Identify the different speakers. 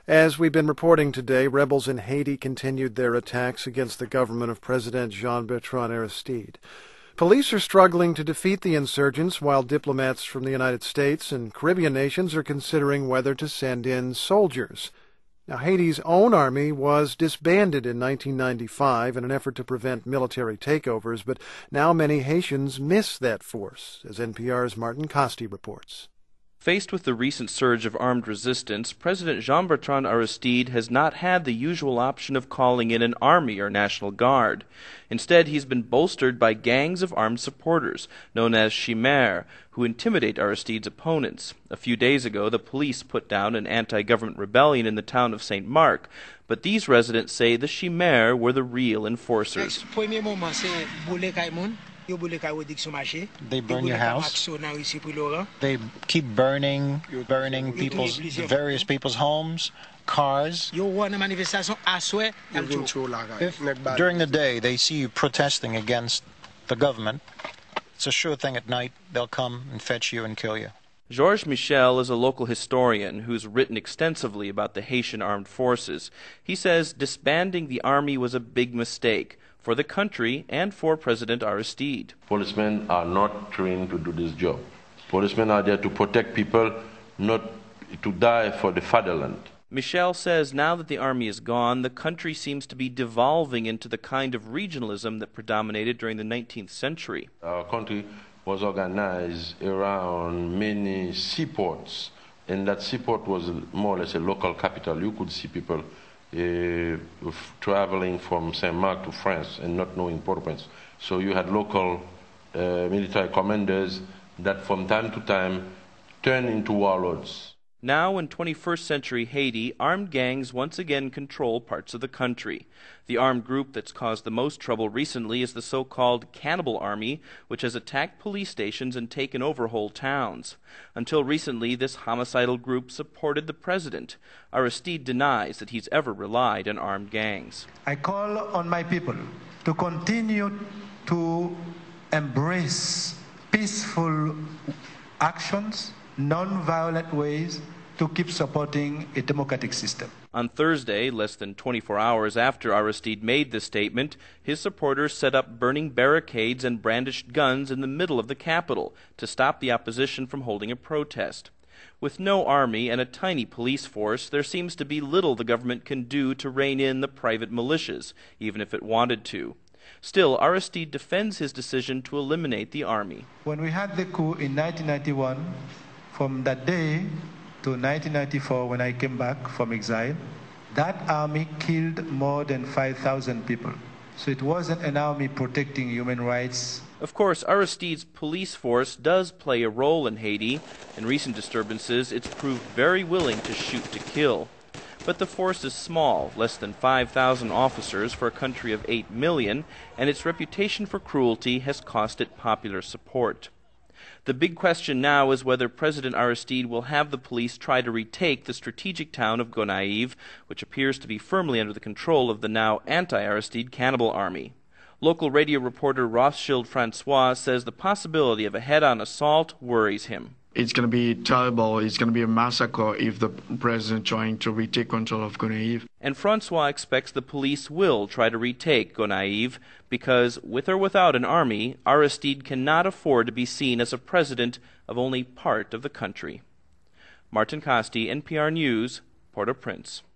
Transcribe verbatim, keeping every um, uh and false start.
Speaker 1: As we've been reporting today, rebels in Haiti continued their attacks against the government of President Jean-Bertrand Aristide. Police are struggling to defeat the insurgents, while diplomats from the United States and Caribbean nations are considering whether to send in soldiers. Now, Haiti's own army was disbanded in nineteen ninety-five in an effort to prevent military takeovers, but now many Haitians miss that force, as N P R's Martin Costi reports.
Speaker 2: Faced with the recent surge of armed resistance, President Jean-Bertrand Aristide has not had the usual option of calling in an army or National Guard. Instead, he's been bolstered by gangs of armed supporters, known as Chimères, who intimidate Aristide's opponents. A few days ago, the police put down an anti-government rebellion in the town of Saint Marc, but these residents say the Chimères were the real enforcers.
Speaker 3: They burn your house. They keep burning, burning people's, various people's homes, cars. If during the day they see you protesting against the government, it's a sure thing at night they'll come and fetch you and kill you.
Speaker 2: Georges Michel is a local historian who's written extensively about the Haitian armed forces. He says disbanding the army was a big mistake for the country and for President Aristide.
Speaker 4: Policemen are not trained to do this job. Policemen are there to protect people, not to die for the fatherland.
Speaker 2: Michel says now that the army is gone, the country seems to be devolving into the kind of regionalism that predominated during the nineteenth century.
Speaker 4: Our country was organized around many seaports, and that seaport was more or less a local capital. You could see people Uh, traveling from Saint Marc to France and not knowing Port-au-Prince. So you had local uh, military commanders that from time to time turned into warlords.
Speaker 2: Now in twenty-first century Haiti, armed gangs once again control parts of the country. The armed group that's caused the most trouble recently is the so-called Cannibal Army, which has attacked police stations and taken over whole towns. Until recently, this homicidal group supported the president. Aristide denies that he's ever relied on armed gangs.
Speaker 5: I call on my people to continue to embrace peaceful actions, non-violent ways, to keep supporting a democratic system.
Speaker 2: On Thursday, less than twenty-four hours after Aristide made this statement, his supporters set up burning barricades and brandished guns in the middle of the capital to stop the opposition from holding a protest. With no army and a tiny police force, there seems to be little the government can do to rein in the private militias, even if it wanted to. Still, Aristide defends his decision to eliminate the army.
Speaker 5: When we had the coup in nineteen ninety-one, from that day to nineteen ninety-four, when I came back from exile, that army killed more than five thousand people. So it wasn't an army protecting human rights.
Speaker 2: Of course, Aristide's police force does play a role in Haiti. In recent disturbances, it's proved very willing to shoot to kill. But the force is small, less than five thousand officers for a country of eight million, and its reputation for cruelty has cost it popular support. The big question now is whether President Aristide will have the police try to retake the strategic town of Gonaïves, which appears to be firmly under the control of the now anti-Aristide Cannibal Army. Local radio reporter Rothschild Francois says the possibility of a head-on assault worries him.
Speaker 6: It's going to be terrible. It's going to be a massacre if the president trying to retake control of Gonaïves.
Speaker 2: And Francois expects the police will try to retake Gonaïves because, with or without an army, Aristide cannot afford to be seen as a president of only part of the country. Martin Costi, N P R News, Port-au-Prince.